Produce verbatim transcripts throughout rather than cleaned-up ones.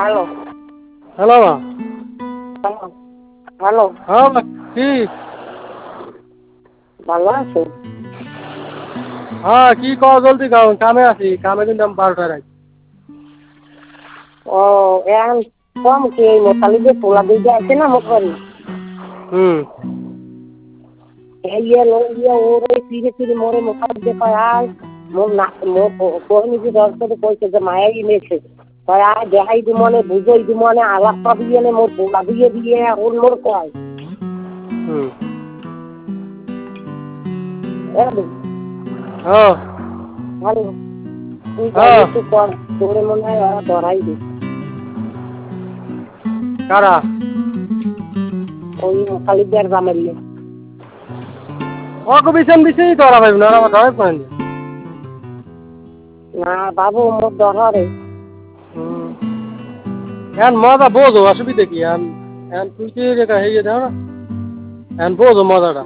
Hello hello মা। Hello hello হ্যাঁ মা, কি? ভালো আছো? হ্যাঁ, কি কও জলদি কও, কামে আছি, কামে কিন্তু আমি বারোটায় আছি। ও এখন কম কি এই মোতালি যে পোলা দিকে আছে না মোট বাড়ি হুম। এই ইয়ে লোক ইয়ে ওর ওই ফিরে ফিরে মোরে মোতালি যে কয় আয় মোর না মোর কোহনি যে দশ করে কইছে যে মায়াই মেছে কয় আয় দেখাই দি মনে বুঝই দি মনে আলাপ পাবি এনে মোর পোলা দিয়ে দিয়ে ওর মোর কয় হুম। হ্যালো হ্যাঁ। হ্যালো তুই যাই হ্যাঁ। একটু কর তোরে মনে হয় ওরা ধরাই দি কারা? ওই মোতালি দেয়ার জামাইলে ওকে বিছান বিছেই তো ওরা ভাই না, ওরা ধরে পারেন। না বাবু মোর ধরে হুম। এখন মজা বোঝো, অসুবিধা কি? এখন এখন তুই কি রেখা হয়ে যাও না, এখন বোঝো মজাটা।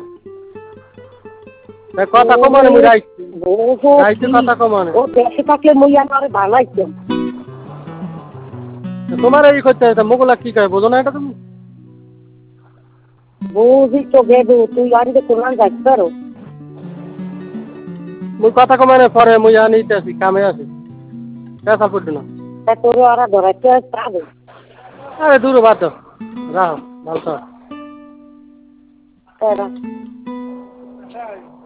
তা কথা কমানে মুই রাইছি, রাইতে কথা কমানে। ও দেশে থাকলে মুই আনারে বানাইতাম তোমার এই করতে হবে, মোগলা কি কয় বোঝো না এটা তুমি? বুঝি তো গেদু তুই গাড়িতে কোরআন যাইতে পারো মুই কথা কমানে পরে মুই আনিতে আছি, কামে আছি, পেশা পড়ছো না। তা তোর ওরা ধরাইতে পারবে আরে দূর বাদ দাও, রাহো ভালো থাকো। তারা